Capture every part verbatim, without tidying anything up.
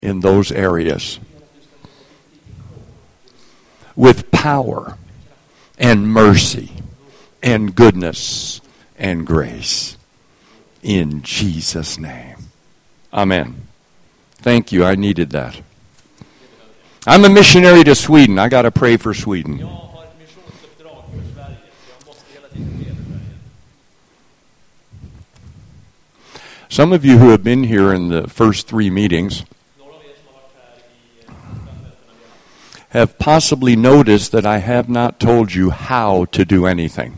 in those areas with power and mercy and goodness and grace. In Jesus' name. Amen. Thank you. I needed that. I'm a missionary to Sweden. I got to pray for Sweden. Some of you who have been here in the first three meetings have possibly noticed that I have not told you how to do anything.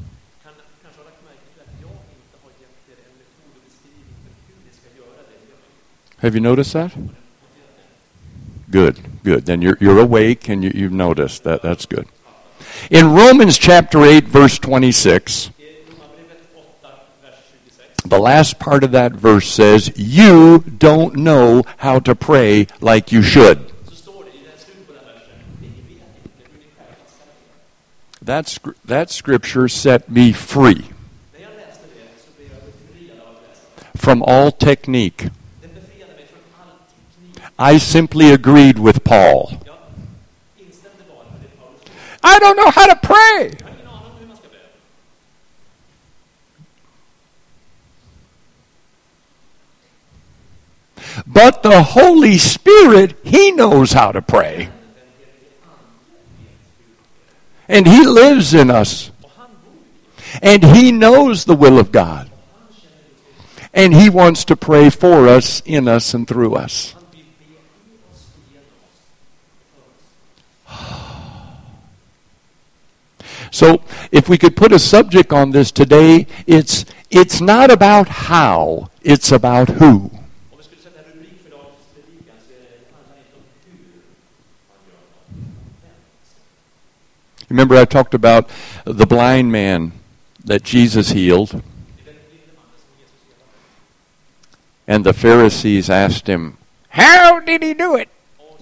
Have you noticed that? Good, good. Then you're you're awake and you, you've noticed that. That's good. In Romans chapter eight, verse twenty-six, the last part of that verse says, you don't know how to pray like you should. That, that scripture set me free from all technique. I simply agreed with Paul. I don't know how to pray. But the Holy Spirit, He knows how to pray. And He lives in us. And He knows the will of God. And He wants to pray for us, in us, and through us. So, if we could put a subject on this today, it's it's not about how, it's about who. Remember I talked about the blind man that Jesus healed. And the Pharisees asked him, how did he do it?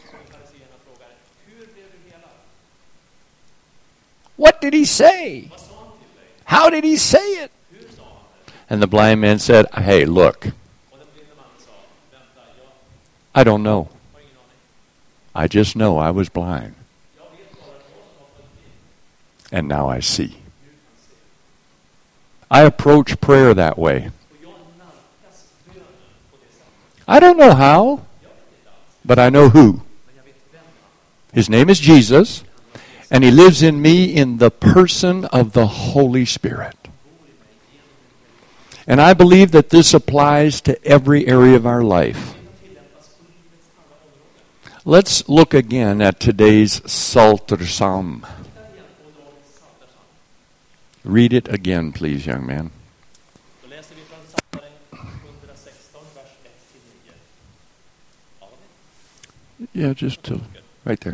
What did he say? How did he say it? And the blind man said, hey, look, I don't know. I just know I was blind. And now I see. I approach prayer that way. I don't know how, but I know who. His name is Jesus, and He lives in me in the person of the Holy Spirit. And I believe that this applies to every area of our life. Let's look again at today's Psalter Psalm. Read it again, please, young man. Yeah, just to, right there.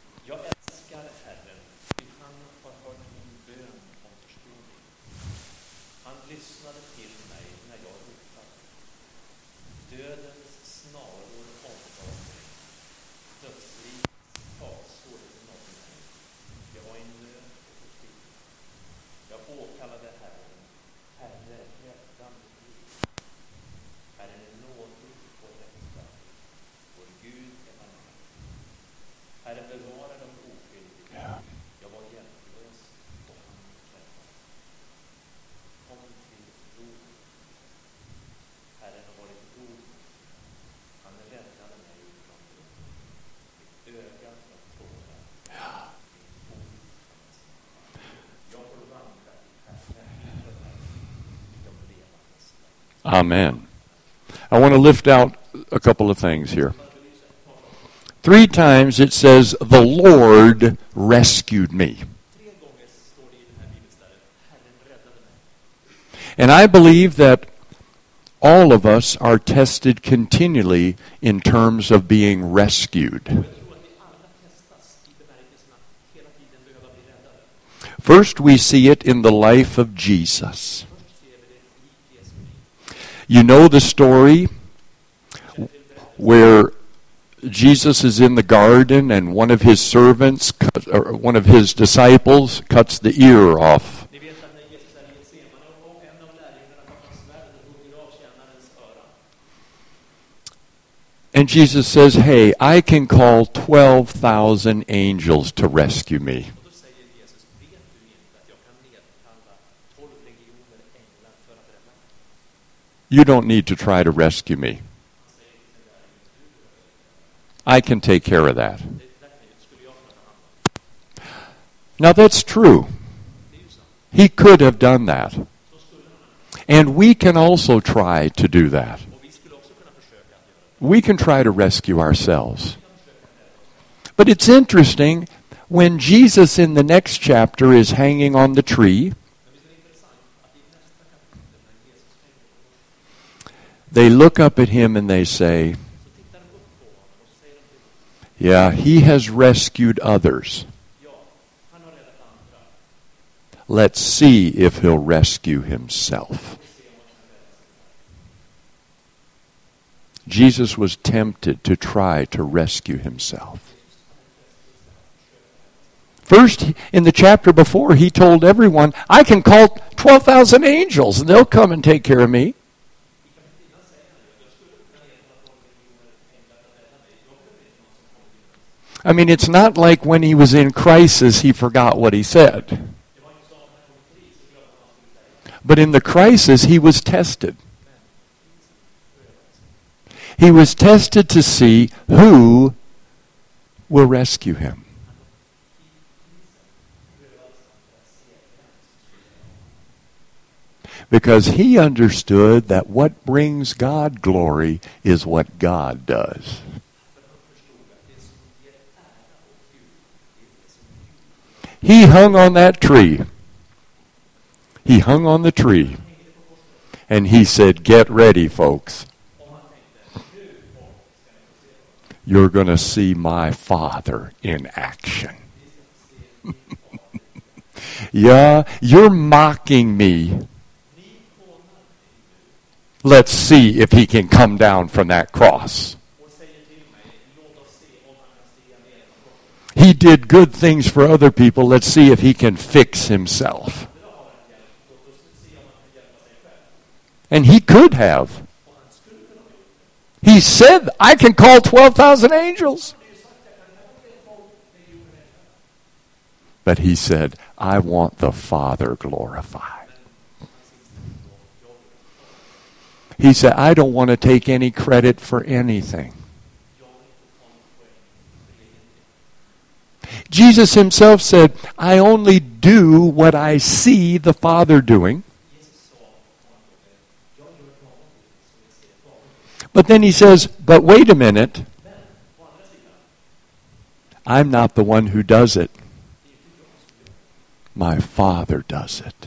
Amen. I want to lift out a couple of things here. Three times it says, the Lord rescued me. And I believe that all of us are tested continually in terms of being rescued. First, we see it in the life of Jesus. You know the story where Jesus is in the garden and one of his servants, or one of his disciples, cuts the ear off. And Jesus says, hey, I can call twelve thousand angels to rescue me. Och då säger Jesus, vet du inte att jag kan nedkalla tolv legioner änglar för att rädda mig? You don't need to try to rescue me. I can take care of that. Now that's true. He could have done that. And we can also try to do that. We can try to rescue ourselves. But it's interesting, when Jesus in the next chapter is hanging on the tree, they look up at him and they say, yeah, he has rescued others. Let's see if he'll rescue himself. Jesus was tempted to try to rescue himself. First, in the chapter before, he told everyone, I can call twelve thousand angels and they'll come and take care of me. I mean, it's not like when he was in crisis, he forgot what he said. But in the crisis, he was tested. He was tested to see who will rescue him. Because he understood that what brings God glory is what God does. He hung on that tree. He hung on the tree. And he said, get ready, folks. You're going to see my Father in action. Yeah, you're mocking me. Let's see if he can come down from that cross. He did good things for other people. Let's see if he can fix himself. And he could have. He said, I can call twelve thousand angels. But he said, I want the Father glorified. He said, I don't want to take any credit for anything. Jesus himself said, I only do what I see the Father doing. But then he says, but wait a minute. I'm not the one who does it. My Father does it.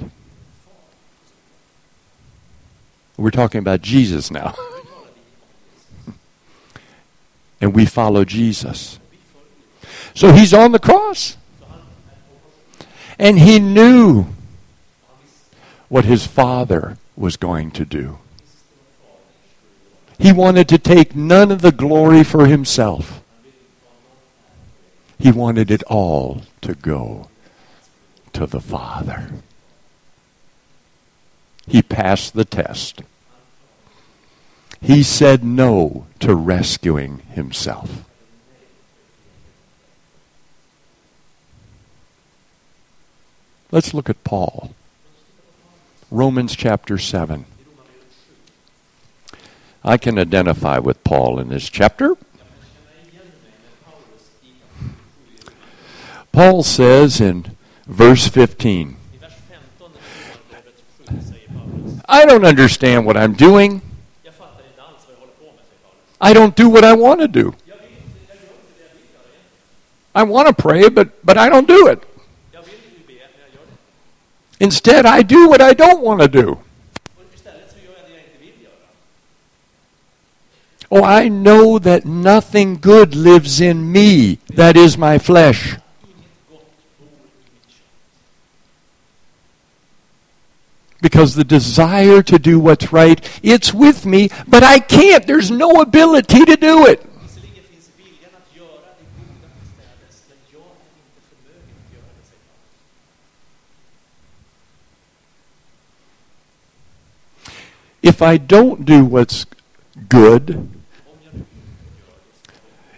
We're talking about Jesus now. And we follow Jesus. So he's on the cross. And he knew what his Father was going to do. He wanted to take none of the glory for himself. He wanted it all to go to the Father. He passed the test. He said no to rescuing himself. Let's look at Paul. Romans chapter seven. I can identify with Paul in this chapter. Paul says in verse fifteen, I don't understand what I'm doing. I don't do what I want to do. I want to pray, but, but I don't do it. Instead, I do what I don't want to do. Oh, I know that nothing good lives in me, that is my flesh. Because the desire to do what's right, it's with me, but I can't. There's no ability to do it. If I don't do what's good,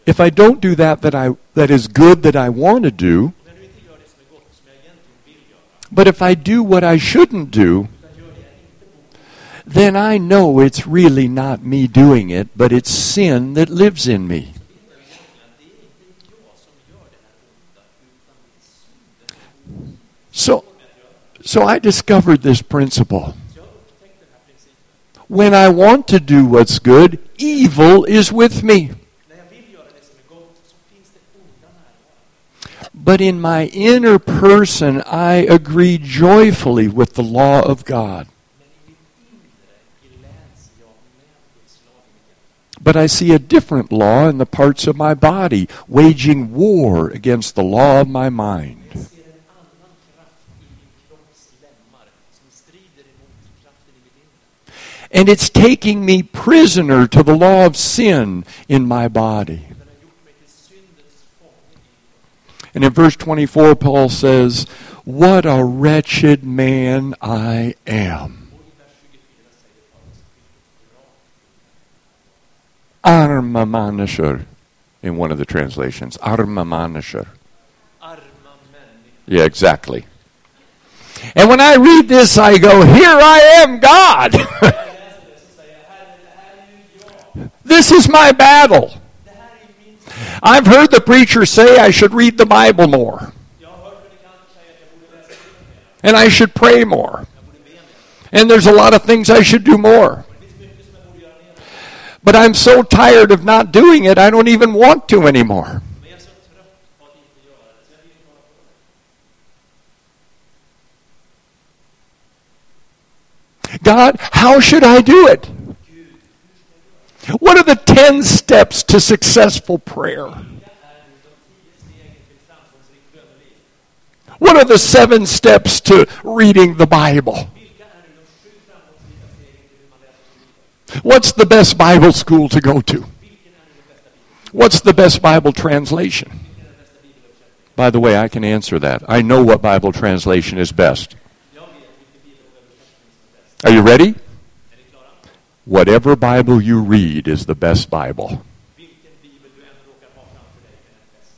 if I don't do that that I that is good that I want to do, Om jag nu inte gör det som är gott, som jag egentligen vill göra, but if I do what I shouldn't do, utan gör det jag inte borde, then I know it's really not me doing it, but it's sin that lives in me. vet jag egentligen att det är inte jag som gör det här onda, utan det är synden som So, so I discovered this principle. Så jag upptäckte den här principen. When I want to do what's good, evil is with me. När jag vill göra det som är gott så finns det onda närvarande. But in my inner person, I agree joyfully with the law of God. Men i mitt inre gläds jag med Guds lag i mitt hjärta. But I see a different law in the parts of my body, waging war against the law of my mind. Jag ser en annan kraft i min kropps lemmar som strider emot kraften i mitt inre. And it's taking me prisoner to the law of sin in my body. Den har gjort mig till syndens fånge i mitt kropp. And in verse twenty-four, Paul says, "What a wretched man I am. Och i vers tjugofyra säger Paulus, vilket bra Arma människor," in one of the translations. Arma människor. arma människa. Yeah, exactly. And when I read this, I go, "Here I am, God." När jag läser det så säger jag, Herre, det här är ju jag. This is my battle. Det här är ju min strid. I've heard the preacher say I should read the Bible more, Jag har hört predikanter säga att jag borde läsa Bibeln mer. and I should pray more, Jag borde be mer. and there's a lot of things I should do more. Det finns mycket som jag borde göra mer. But I'm so tired of not doing it, I don't even want to anymore. Men jag är så trött på att inte göra det, så jag vill inte hålla på med det. God, how should I do it? What are the ten steps to successful prayer? Vilka är nu de tio stegen till framgångsrikt böneliv? What are the seven steps to reading the Bible? Vilka är nu de sju framgångsrika stegen till hur man läser Bibeln? What's the best Bible school to go to? Vilken är nu den bästa Bibeln? What's the best Bible translation? Vilken är den bästa bibelöversättningen? By the way, I can answer that. I know what Bible translation is best. Jag vet vilken bibelöversättning som är bäst. Are you ready? Är ni klara? Whatever Bible you read is the best Bible. Vilken bibel du än råkar ha framför dig är den bästa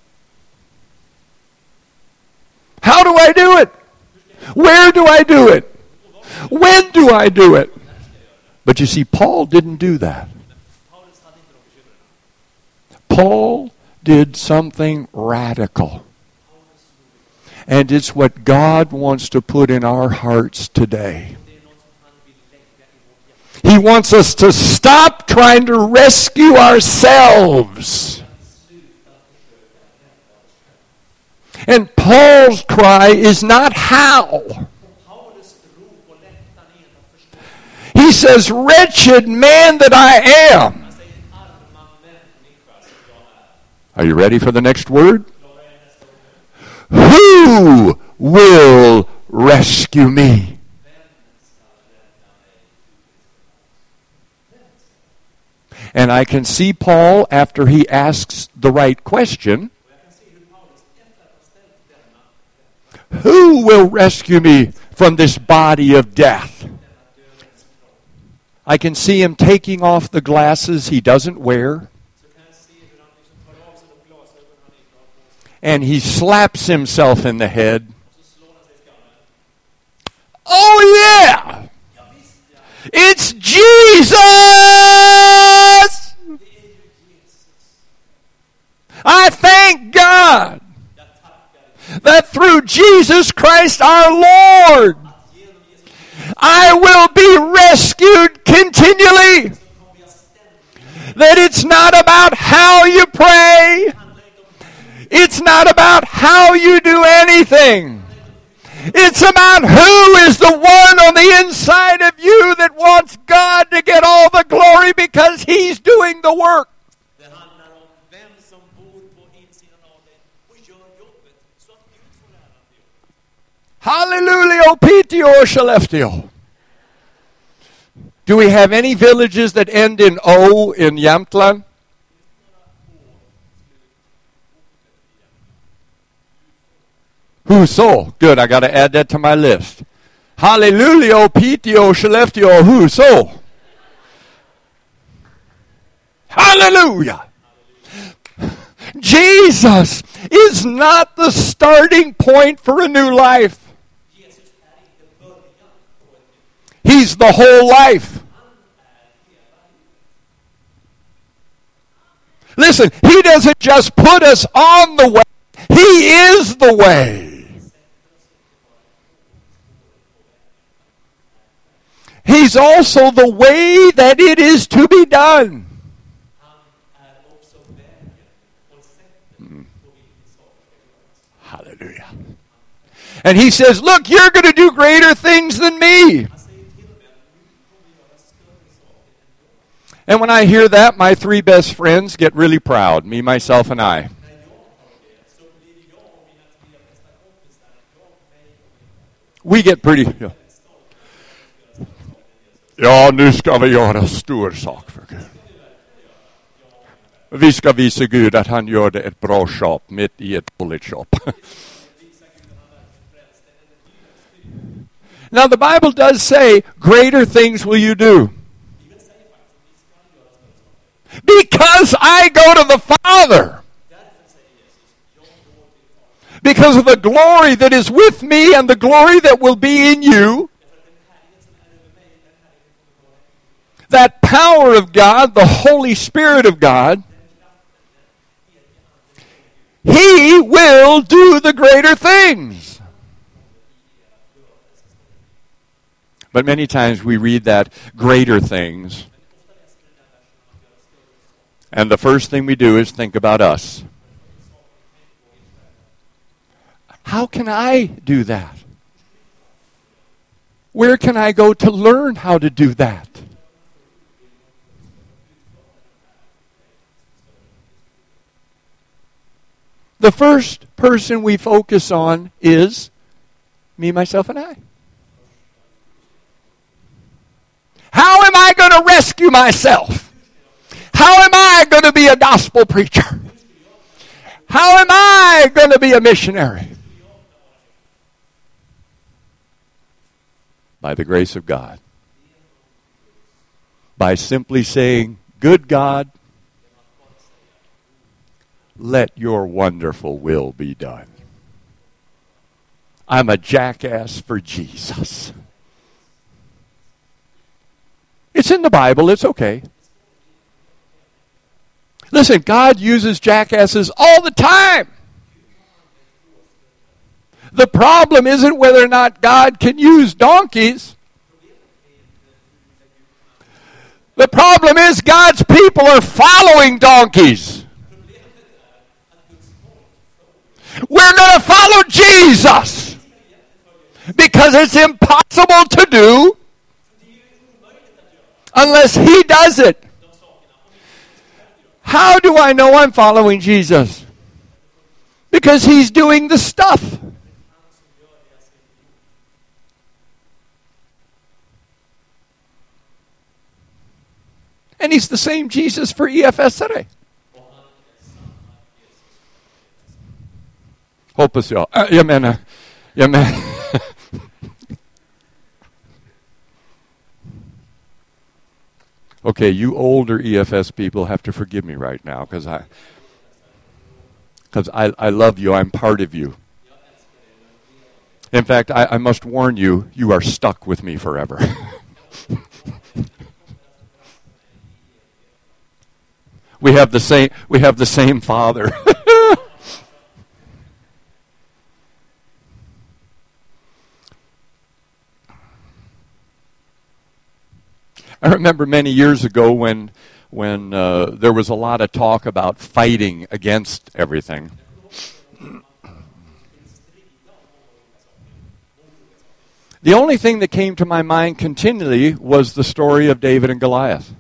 bibeln. How do I do it? Where do I do it? When do I do it? But you see, Paul didn't do that. Paulus hade inte de bekymren. Paul did something radical. And it's what God wants to put in our hearts today. Det är något som han vill lägga i vårt hjärta. He wants us to stop trying to rescue ourselves. And Paul's cry is not how. Paulus rop och längtan är inte att förstå. He says, "Wretched man that I am." Han säger, arma människa som jag är. Are you ready for the next word? Klara är nästa ord. Who will rescue me? Vem ska rädda mig? And I can see Paul, after he asks the right question, Och jag kan se hur Paulus efter att ha ställt denna who will rescue me from this body of death? denna dödens kropp, I can see him taking off the glasses he doesn't wear, så kan jag se hur han liksom tar av sig de glasögon han inte har på sig. and he slaps himself in the head. Och så slår han sig i skallen. Oh yeah! Ja, visst ja. It's Jesus! Det är ju Jesus. I thank God Jag tackar dig that through Jesus Christ our Lord, att genom Jesus I will be rescued continually. så kommer jag ständigt. That it's not about how you pray. Det handlar inte om It's not about how you do anything. It's about who is the one on the inside of you that wants God to get all the glory because He's doing the work. Det handlar om vem som bor på insidan av dig och gör jobbet så att Gud får äran för jobbet. Hallelujah, Piteå, Skellefteå. Do we have any villages that end in O in Jämtland? Huso. Good, I got to add that to my list. Hallelujah, Piteå, Skellefteå, Huso. Hallelujah. Jesus is not the starting point for a new life. Jesus är inte början på ett nytt. He's the whole life. Han är hela livet. Listen, he doesn't just put us on the way. He is the way. He's also the way that it is to be done. Han är också vägen och sättet på vilket saker ska göras. Hallelujah. And he says, look, you're going to do greater things than me. Han säger till och med att du kommer göra större saker än jag. And when I hear that, my three best friends get really proud, me, myself, and I. När jag hör det så blir jag och mina tre bästa kompisar, jag, mig och min vän, We get pretty... Yeah. Ja, nu ska vi göra stor sak för Gud. Vi ska visa Gud att han gör det ett bra shop mitt i ett bullet shop. Now the Bible does say, greater things will you do. Because I go to the Father. Because of the glory that is with me and the glory that will be in you. That power of God, the Holy Spirit of God, He will do the greater things. But many times we read that greater things, and the first thing we do is think about us. How can I do that? Where can I go to learn how to do that? The first person we focus on is me, myself, and I. How am I going to rescue myself? How am I going to be a gospel preacher? How am I going to be a missionary? By the grace of God. By simply saying, good God, let your wonderful will be done. I'm a jackass for Jesus. It's in the Bible. It's okay. Listen, God uses jackasses all the time. The problem isn't whether or not God can use donkeys. The problem is God's people are following donkeys. We're going to follow Jesus because it's impossible to do unless He does it. How do I know I'm following Jesus? Because He's doing the stuff. And He's the same Jesus for E F S today. Hoppas jag. Äh, jag menar, jag menar. Okay, you older E F S people have to forgive me right now because I, because I, I love you. I'm part of you. In fact, I, I must warn you, you are stuck with me forever. we have the same. We have the same Father. I remember many years ago when when uh, there was a lot of talk about fighting against everything. The only thing that came to my mind continually was the story of David and Goliath.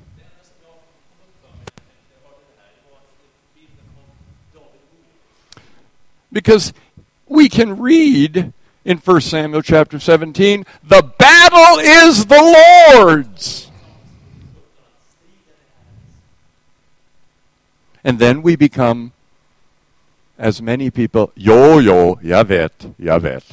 Because we can read in First Samuel chapter seventeen, the battle is the Lord's. And then we become, as many people, jo, jo, jag vet, jag vet.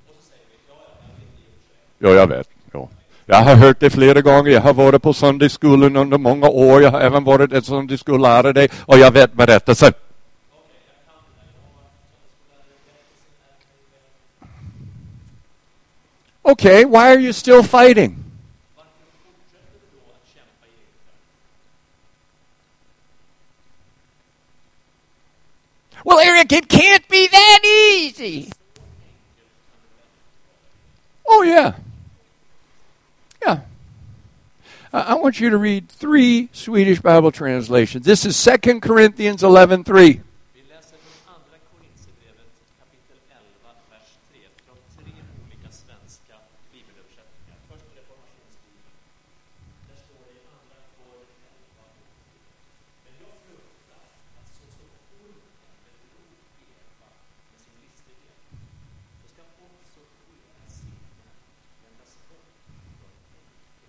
Jo, jag vet. Jo. Jag har hört det flera gånger. Jag har varit på söndagsskolan under många år. Jag har även varit en söndagsskollärare och jag vet berättelsen. Okay, why are you still fighting? Varför fortsätter du då att kämpa i eget värld? Well, Eric, it can't be that easy. Oh, yeah. Yeah. I I want you to read three Swedish Bible translations. This is Second Corinthians eleven three. Vi läser från andra Korinthierbrevet kapitel elva, vers tre, från tre olika svenska bibelöversättningar. Först reformationsbibeln. Där står det i andra Korinthierbrevet elva. Men jag fruktar att så som ormen bedrog Eva med sin listighet, så ska också era sinnen vändas bort från enkelhet.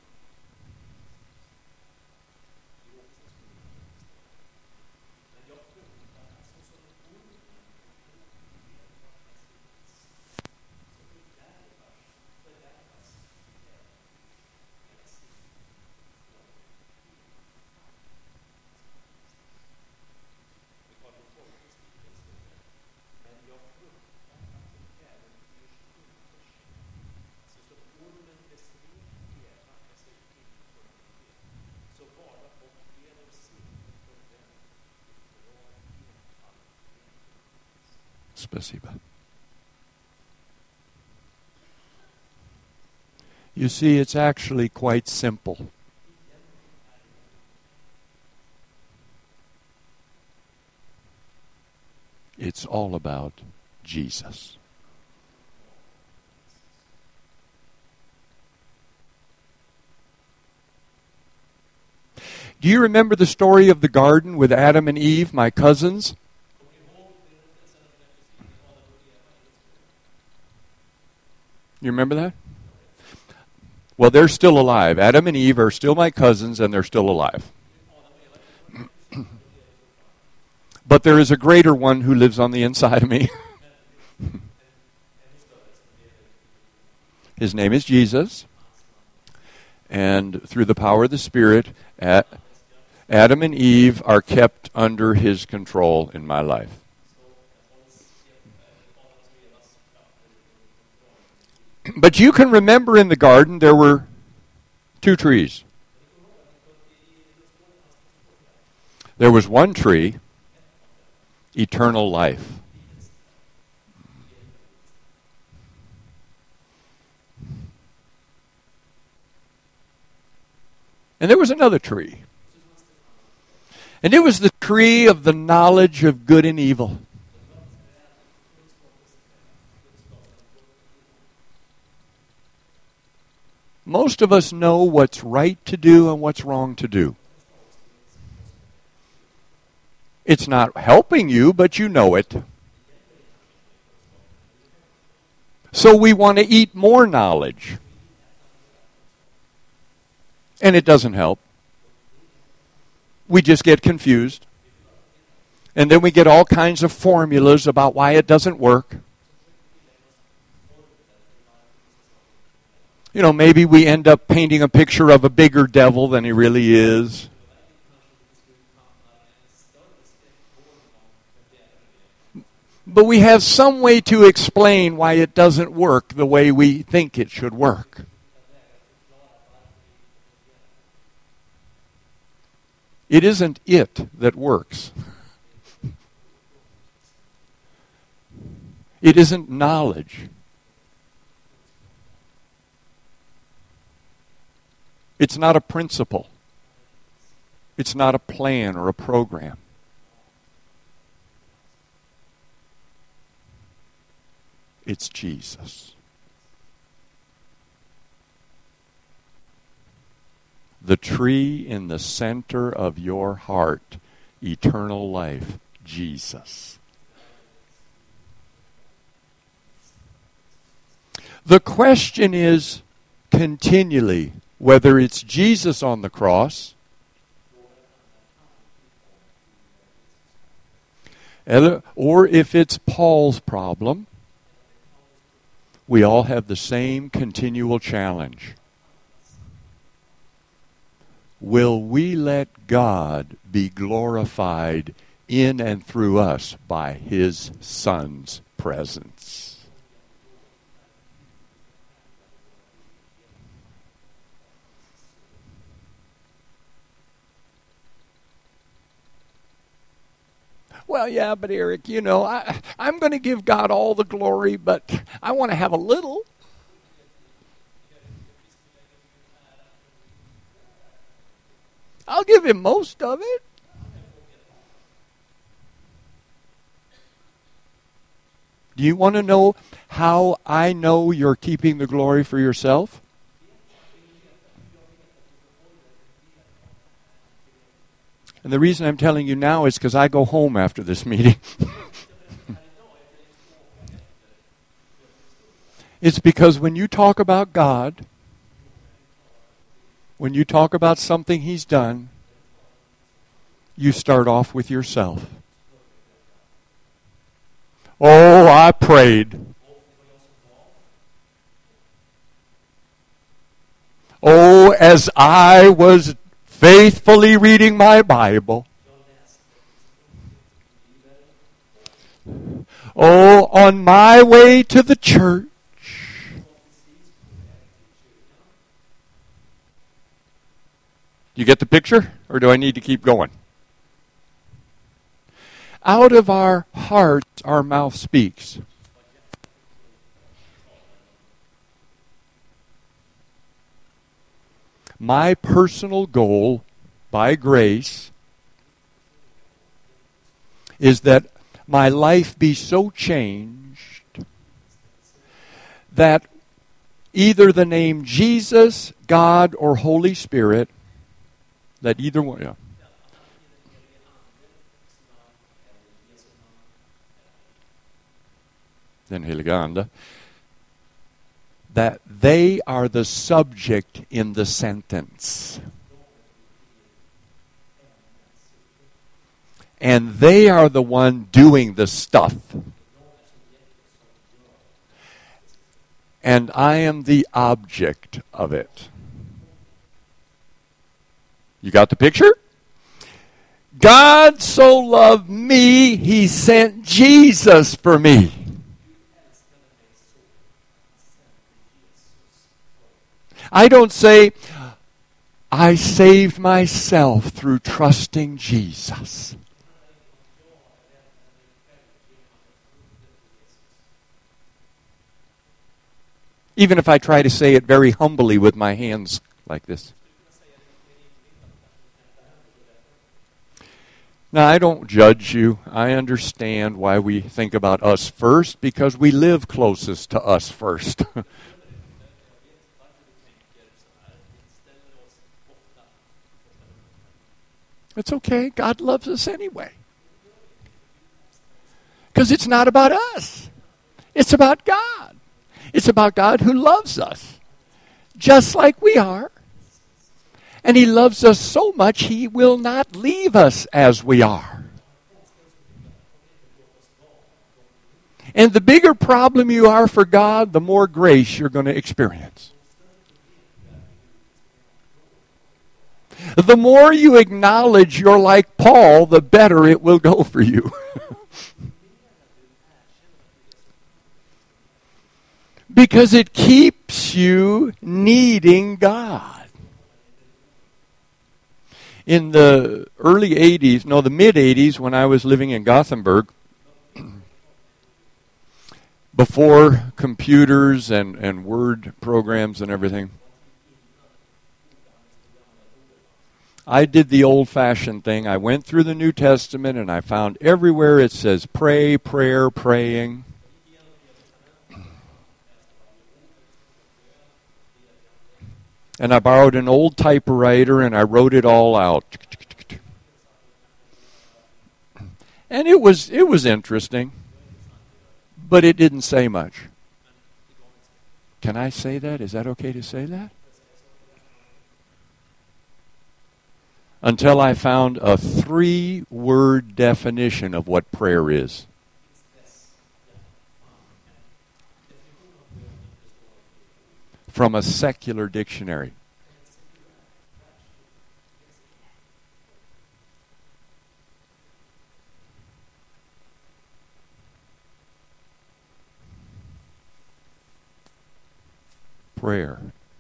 Men jag fruktar att så som ormen bedrog Eva med sin listighet, så fördärvas, fördärvas även era sinnen från enkelhet. Vi tar den tolfte stilen står det. Men jag fruktar att det äventyrs undersöker. Så som ormen besvek Eva med sin tillförlighet, så vara och eder sinne för den ifrån enfald. Spasiba. You see, it's actually quite simple. It's all about Jesus. Do you remember the story of the garden with Adam and Eve, my cousins? You remember that? Well, they're still alive. Adam and Eve are still my cousins, and they're still alive. But there is a greater one who lives on the inside of me. His name is Jesus. And through the power of the Spirit, Adam and Eve are kept under his control in my life. But you can remember in the garden there were two trees. There was one tree, eternal life. And there was another tree. And it was the tree of the knowledge of good and evil. Most of us know what's right to do and what's wrong to do. It's not helping you, but you know it. So we want to eat more knowledge. And it doesn't help. We just get confused. And then we get all kinds of formulas about why it doesn't work. You know, maybe we end up painting a picture of a bigger devil than he really is. But we have some way to explain why it doesn't work the way we think it should work. It isn't it that works. It isn't knowledge. It's not a principle. It's not a plan or a program. It's Jesus. The tree in the center of your heart, eternal life, Jesus. The question is continually whether it's Jesus on the cross or if it's Paul's problem. We all have the same continual challenge. Will we let God be glorified in and through us by His Son's presence? well, yeah, but Eric, you know, I, I'm going to give God all the glory, but I want to have a little. I'll give him most of it. Do you want to know how I know you're keeping the glory for yourself? And the reason I'm telling you now is because I go home after this meeting. It's because when you talk about God, when you talk about something He's done, you start off with yourself. Oh, I prayed. Oh, as I was faithfully reading my Bible. Oh, on my way to the church. You get the picture? Or do I need to keep going? Out of our hearts, our mouth speaks. My personal goal, by grace, is that my life be so changed that either the name Jesus, God, or Holy Spirit, that either one, yeah. Den helige Ande, that they are the subject in the sentence. And they are the one doing the stuff. And I am the object of it. You got the picture? God so loved me, He sent Jesus for me. I don't say, I saved myself through trusting Jesus. Even if I try to say it very humbly with my hands like this. Now, I don't judge you. I understand why we think about us first, because we live closest to us first. It's okay. God loves us anyway. Because it's not about us. It's about God. It's about God who loves us just like we are. And He loves us so much, He will not leave us as we are. And the bigger problem you are for God, the more grace you're going to experience. The more you acknowledge you're like Paul, the better it will go for you. Because it keeps you needing God. In the early eighties, no, the mid-eighties, when I was living in Gothenburg, before computers and, and Word programs and everything, I did the old-fashioned thing. I went through the New Testament and I found everywhere it says pray, prayer, praying. And I borrowed an old typewriter and I wrote it all out. And it was it was interesting, but it didn't say much. Can I say that? Is that okay to say that? Until I found a three-word definition of what prayer is. From a secular dictionary. Prayer.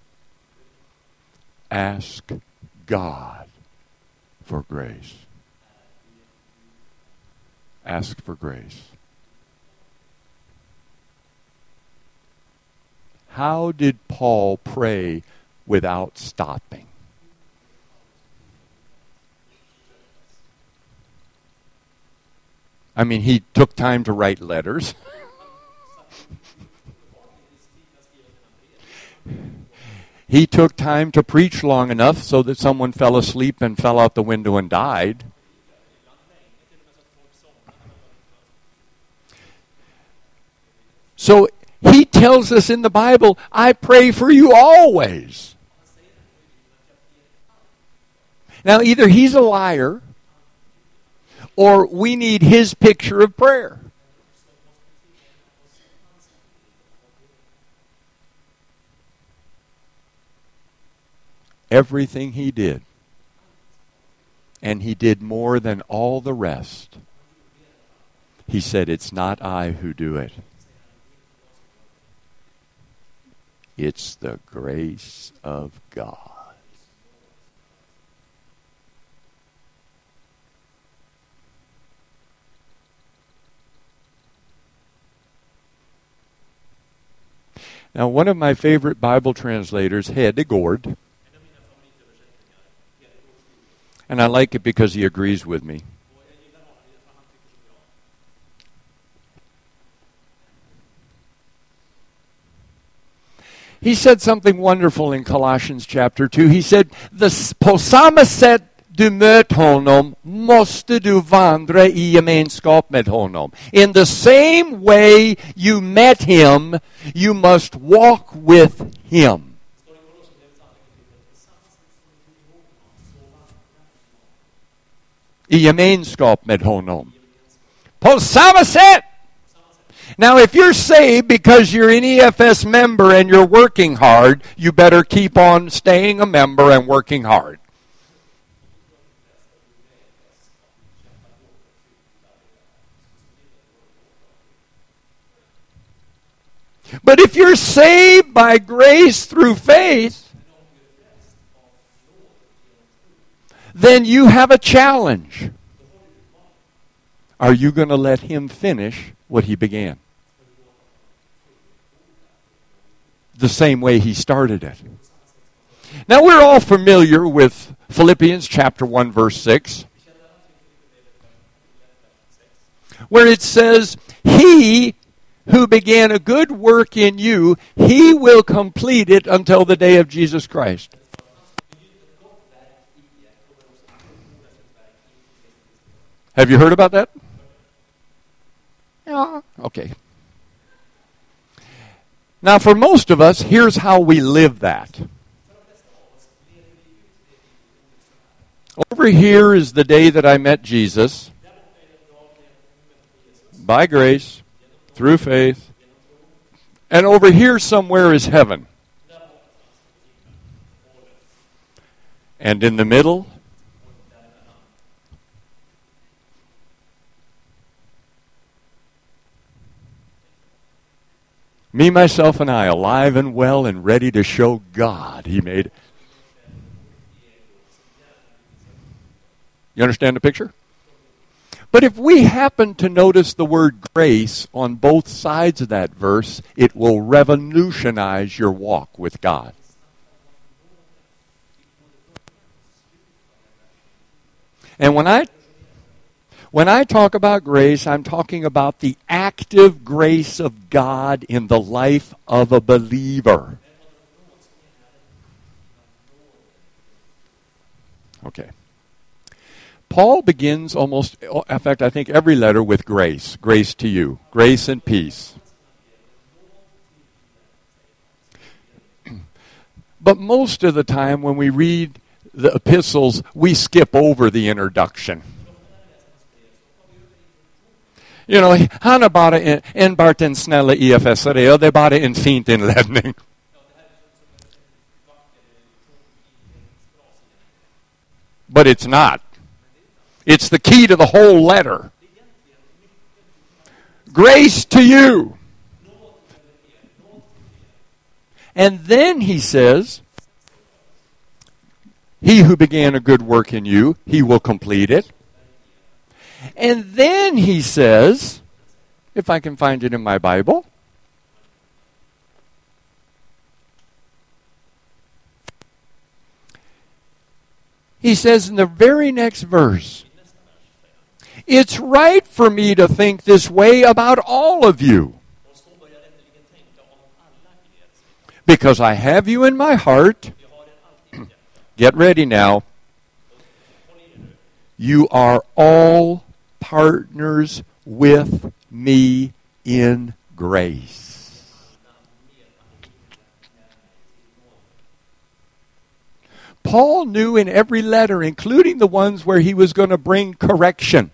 Ask God for grace. ask for grace. How did Paul pray without stopping? I mean, he took time to write letters. He took time to preach long enough so that someone fell asleep and fell out the window and died. So he tells us in the Bible, I pray for you always. Now, either he's a liar or we need his picture of prayer. Everything he did, and he did more than all the rest, he said, it's not I who do it. It's the grace of God. Now, one of my favorite Bible translators, Hede Gård, and I like it because he agrees with me. He said something wonderful in Colossians chapter two. He said, på samma sätt du möt honom måste du vandra i gemenskap med honom. In the same way you met him, you must walk with him. I gemenskap med honom. På samma sätt. Now, if you're saved because you're an E F S member and you're working hard, you better keep on staying a member and working hard. But if you're saved by grace through faith, then you have a challenge. Are you going to let him finish what he began? The same way he started it. Now, we're all familiar with Philippians chapter one, verse six, where it says, he who began a good work in you, he will complete it until the day of Jesus Christ. Have you heard about that? Yeah. Okay. Now, for most of us, here's how we live that. Over here is the day that I met Jesus, by grace, through faith. And over here somewhere is heaven. And in the middle, me, myself, and I, alive and well and ready to show God he made. You understand the picture? But if we happen to notice the word grace on both sides of that verse, it will revolutionize your walk with God. And when I When I talk about grace, I'm talking about the active grace of God in the life of a believer. Okay. Paul begins almost, in fact, I think every letter with grace. Grace to you. Grace and peace. But most of the time when we read the epistles, we skip over the introduction. You know, han har bara en, enbart en snälla E F S-are och det är bara en fint inledning. But it's not. It's the key to the whole letter. Grace to you. And then he says, he who began a good work in you, he will complete it. And then he says, if I can find it in my Bible, he says in the very next verse, it's right for me to think this way about all of you, because I have you in my heart. Get ready now. You are all partners with me in grace. Paul knew in every letter, including the ones where he was going to bring correction.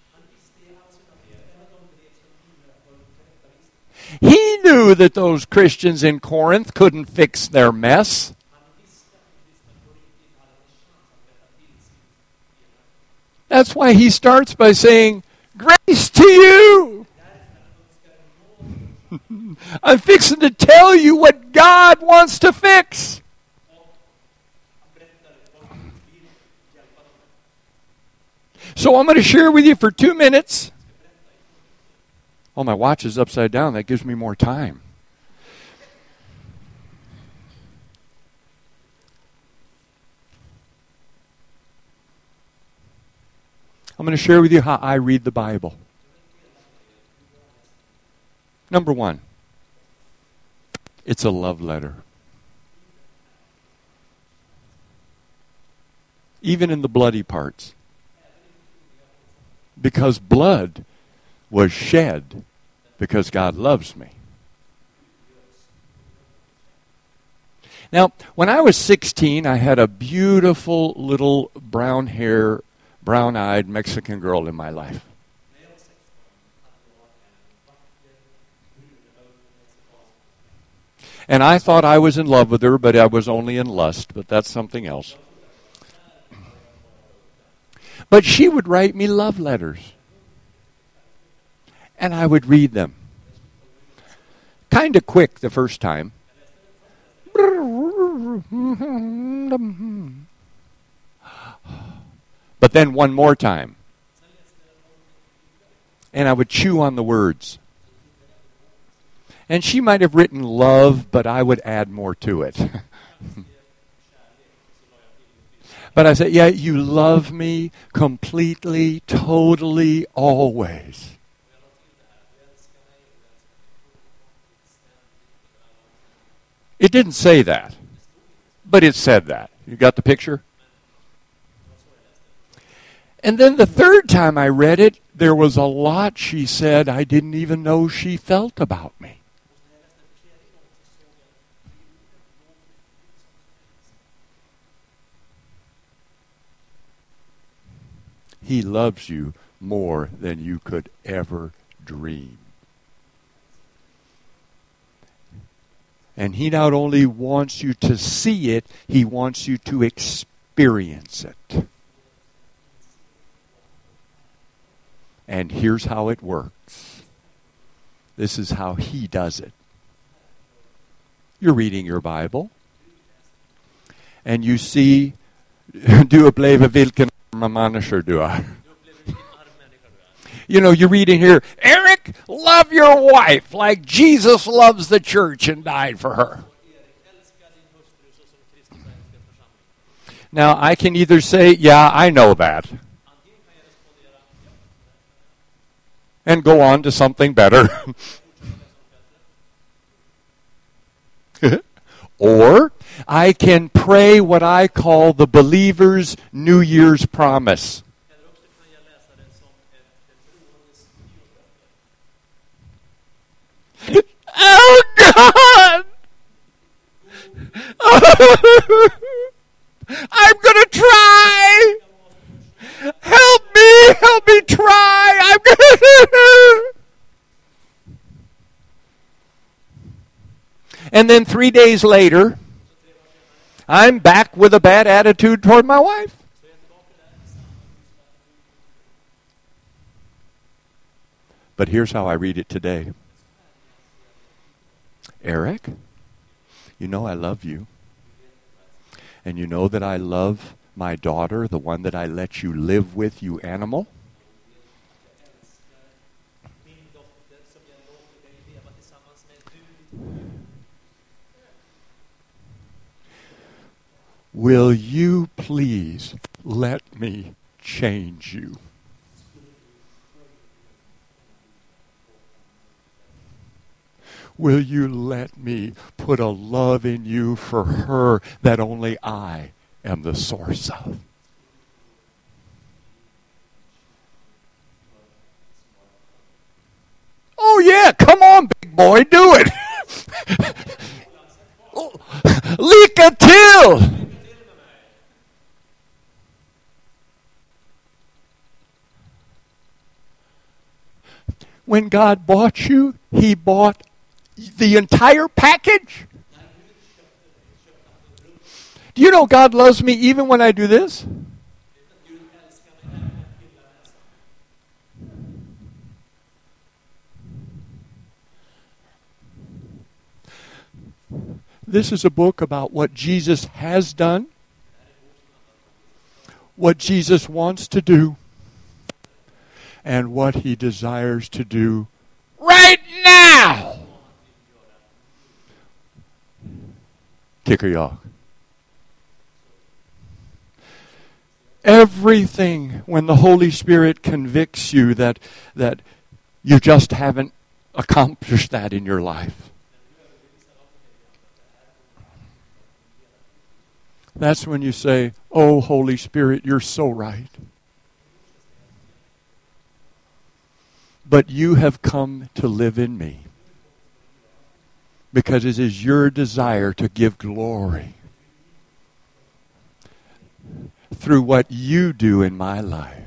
He knew that those Christians in Corinth couldn't fix their mess. That's why he starts by saying, grace to you. I'm fixing to tell you what God wants to fix. So I'm going to share with you for two minutes. Oh, my watch is upside down. That gives me more time. I'm going to share with you how I read the Bible. Number one, it's a love letter. Even in the bloody parts. Because blood was shed because God loves me. Now, when I was sixteen, I had a beautiful little brown hair, brown-eyed Mexican girl in my life. And I thought I was in love with her, but I was only in lust, but that's something else. But she would write me love letters. And I would read them. Kind of quick the first time. But then one more time. And I would chew on the words. And she might have written love, but I would add more to it. But I said, yeah, you love me completely, totally, always. It didn't say that, but it said that. You got the picture? And then the third time I read it, there was a lot she said I didn't even know she felt about me. He loves you more than you could ever dream. And he not only wants you to see it, he wants you to experience it. And here's how it works. This is how he does it. You're reading your Bible, and you see, du upplever vilken människa du är. You know, you're reading here, Eric, love your wife like Jesus loves the church and died for her. Now, I can either say, yeah, I know that, and go on to something better. Or I can pray what I call the believer's New Year's promise. Oh, God! I'm going to try! Help me! Help me try! I'm going to... And then three days later, I'm back with a bad attitude toward my wife. But here's how I read it today. Eric, you know I love you. And you know that I love my daughter, the one that I let you live with, you animal. will you please let me change you? Will you let me put a love in you for her that only I am the source of? Oh yeah, come on, big boy, do it. Lycka till. When God bought you, He bought the entire package. Do you know God loves me even when I do this? This is a book about what Jesus has done, what Jesus wants to do, and what He desires to do right now. Tycker jag. Everything, when the Holy Spirit convicts you that that you just haven't accomplished that in your life, that's when you say, "Oh, Holy Spirit, you're so right. But you have come to live in me because it is your desire to give glory through what you do in my life."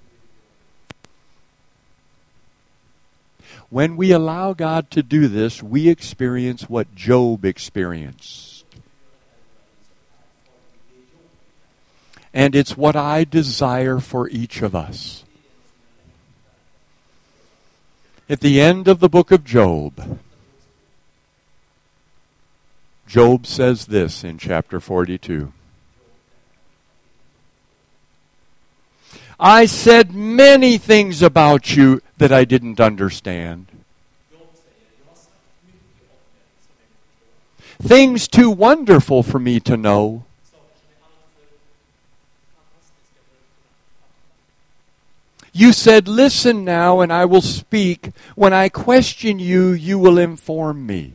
When we allow God to do this, we experience what Job experienced. And it's what I desire for each of us. At the end of the book of Job, Job says this in chapter forty-two. I said many things about you that I didn't understand. Things too wonderful for me to know. You said, listen now and I will speak. When I question you, you will inform me.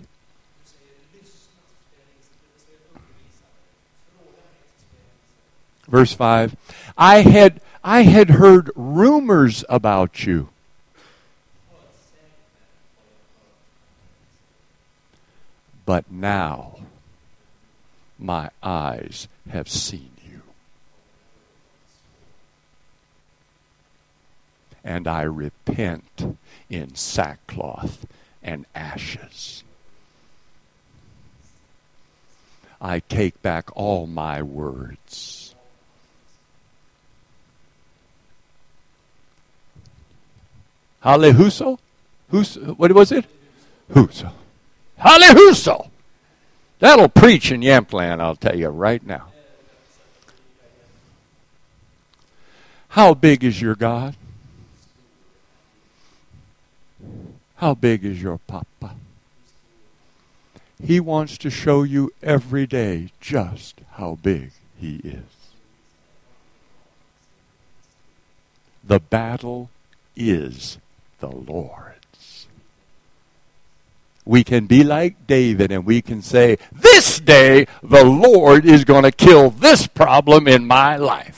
Verse five. I had I had heard rumors about you. But now my eyes have seen you. And I repent in sackcloth and ashes. I take back all my words. Halehuso? Huso? What was it? Huso. Halehuso! That'll preach in Yampland, I'll tell you right now. How big is your God? How big is your Papa? He wants to show you every day just how big He is. The battle is the Lord's. We can be like David and we can say, this day the Lord is going to kill this problem in my life.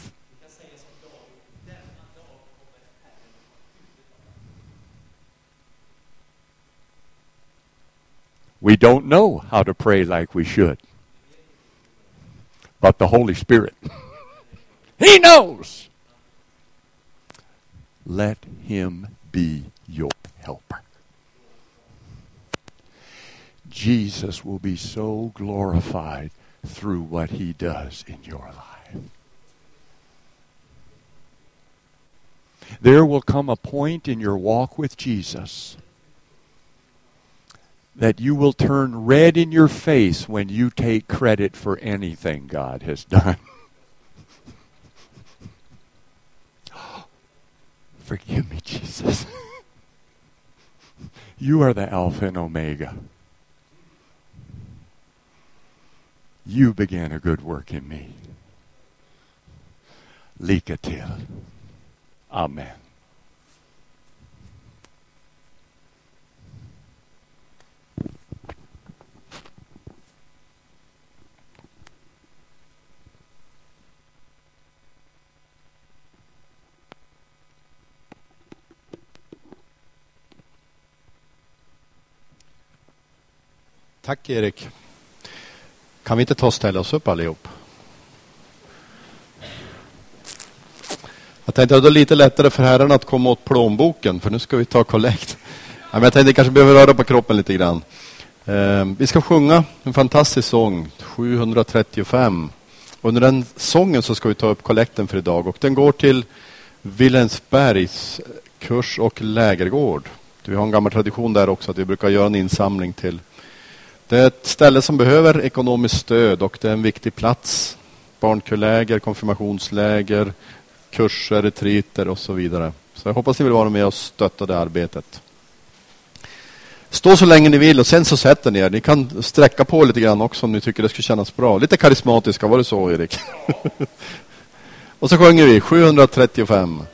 We don't know how to pray like we should. But the Holy Spirit, He knows. Let Him be your helper. Jesus will be so glorified through what He does in your life. There will come a point in your walk with Jesus that you will turn red in your face when you take credit for anything God has done. Forgive me, Jesus. You are the Alpha and Omega. You began a good work in me. Lycka till. Amen. Tack Erik. Kan vi inte ta och ställa oss upp allihop? Jag tänkte att det är lite lättare för herrarna att komma åt plånboken, för nu ska vi ta kollekt. Ja, men jag tänkte att jag kanske behöver röra på kroppen lite grann. Eh, vi ska sjunga en fantastisk sång, sjuhundratrettiofem. Och under den sången så ska vi ta upp kollekten för idag. Och den går till Vilhelmsbergs kurs- och lägergård. Vi har en gammal tradition där också att vi brukar göra en insamling till. Det är ett ställe som behöver ekonomiskt stöd och det är en viktig plats. Barnkulläger, konfirmationsläger, kurser, retriter och så vidare. Så jag hoppas ni vill vara med och stötta det arbetet. Stå så länge ni vill och sen så sätter ni er. Ni kan sträcka på lite grann också om ni tycker det skulle kännas bra. Lite karismatiska, var det så Erik? Och så sjunger vi sjuhundratrettiofem.